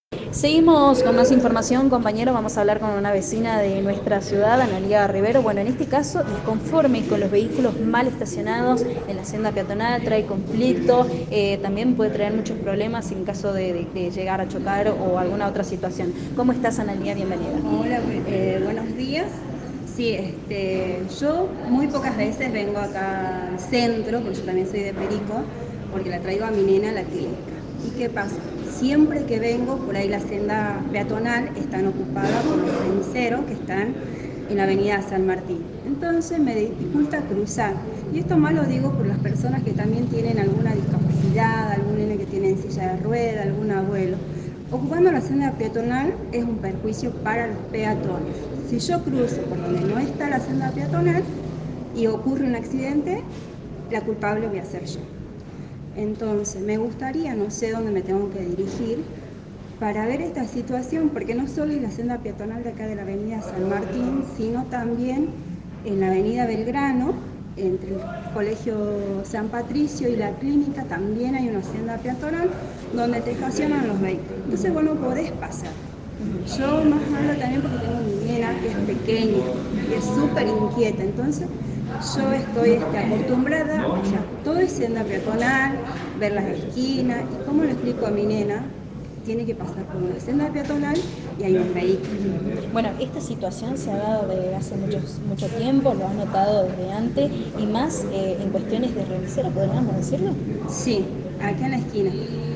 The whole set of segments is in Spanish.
Seguimos con más información, compañero. Vamos a hablar con una vecina de nuestra ciudad, Analía Rivero. Bueno, en este caso, disconforme con los vehículos mal estacionados en la senda peatonal, trae conflicto, también puede traer muchos problemas en caso de llegar a chocar o alguna otra situación. ¿Cómo estás, Analía? Bienvenida. Hola, buenos días. Sí, yo muy pocas veces vengo acá al centro, porque yo también soy de Perico, porque la traigo a mi nena a la clínica. ¿Y qué pasa? Siempre que vengo, por ahí la senda peatonal están ocupada por los remiseros que están en la avenida San Martín. Entonces me dificulta cruzar. Y esto más lo digo por las personas que también tienen alguna discapacidad, algún nene que tiene en silla de rueda, algún abuelo. Ocupando la senda peatonal es un perjuicio para los peatones. Si yo cruzo por donde no está la senda peatonal y ocurre un accidente, la culpable voy a ser yo. Entonces, me gustaría, no sé dónde me tengo que dirigir, para ver esta situación, porque no solo es la senda peatonal de acá de la avenida San Martín, sino también en la avenida Belgrano, entre el colegio San Patricio y la clínica, también hay una senda peatonal donde te estacionan los vehículos. Entonces vos no podés pasar. Yo más hablo también porque tengo mi nena que es pequeña y es súper inquieta, entonces yo estoy acostumbrada, o sea, todo es senda peatonal, ver las esquinas, y cómo le explico a mi nena, tiene que pasar por una senda peatonal y hay un vehículo. Bueno, esta situación se ha dado desde hace mucho tiempo, lo has notado desde antes y más en cuestiones de remisera, podríamos decirlo. Sí, acá en la esquina.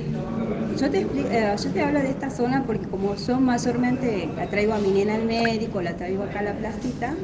Yo te hablo de esta zona porque como yo mayormente la traigo a mi nena al médico, la traigo acá a la placita,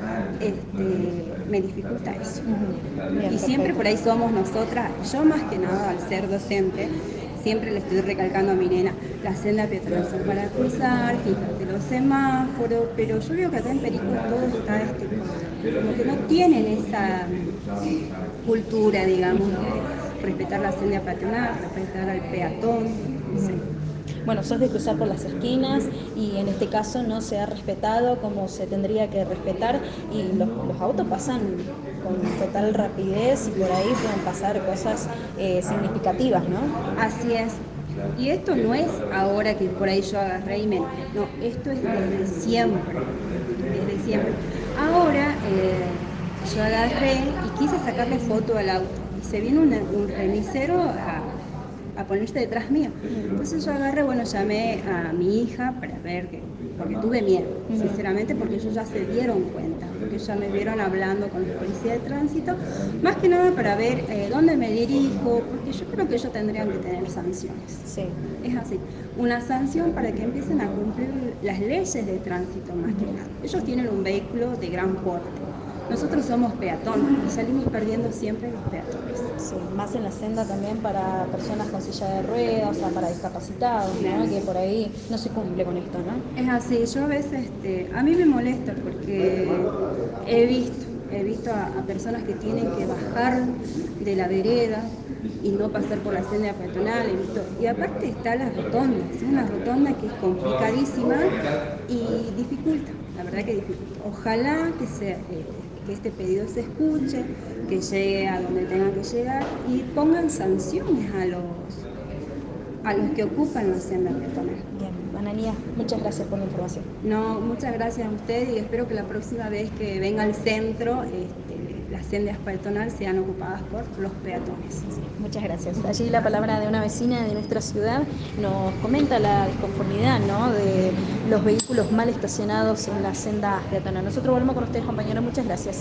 me dificulta eso. Bien, Y siempre perfecto. por ahí somos nosotras, yo más que nada al ser docente, siempre le estoy recalcando a mi nena, la senda peatonal son para cruzar, fíjate los semáforos, pero yo veo que acá en Perico todo está como que no tienen esa cultura, digamos, de respetar la senda peatonal, respetar al peatón. Sí. Bueno, sos de cruzar por las esquinas y en este caso no se ha respetado como se tendría que respetar y los autos pasan con total rapidez y por ahí pueden pasar cosas significativas, ¿no? Así es. Y esto no es ahora que por ahí yo agarré y me... No, esto es desde siempre. Desde siempre. Ahora yo agarré y quise sacarle foto al auto. Y se vino un remisero a ponerse detrás mío. Entonces yo agarré, bueno, llamé a mi hija para ver que, porque tuve miedo, sinceramente, porque ellos ya se dieron cuenta, porque ya me vieron hablando con los policías de tránsito, más que nada para ver dónde me dirijo, porque yo creo que ellos tendrían que tener sanciones. Sí. Es así, una sanción para que empiecen a cumplir las leyes de tránsito más que nada. Ellos tienen un vehículo de gran porte. Nosotros somos peatones y salimos perdiendo siempre los peatones. Sí, más en la senda también para personas con silla de ruedas, o sea, para discapacitados, ¿no? Que por ahí no se cumple con esto, ¿no? Es así, yo a veces, a mí me molesta porque he visto a personas que tienen que bajar de la vereda y no pasar por la senda peatonal, he visto, y aparte está las rotondas, una rotonda que es complicadísima y dificulta, la verdad que dificulta. Ojalá que este pedido se escuche, que llegue a donde tenga que llegar y pongan sanciones a los que ocupan la senda peatonal. Bien, Analía, muchas gracias por la información. No, muchas gracias a usted y espero que la próxima vez que venga al centro, las sendas peatonales sean ocupadas por los peatones. Muchas gracias. Allí la palabra de una vecina de nuestra ciudad nos comenta la disconformidad, ¿no?, de los vehículos mal estacionados en la senda peatonal. Nosotros volvemos con ustedes, compañeros. Muchas gracias.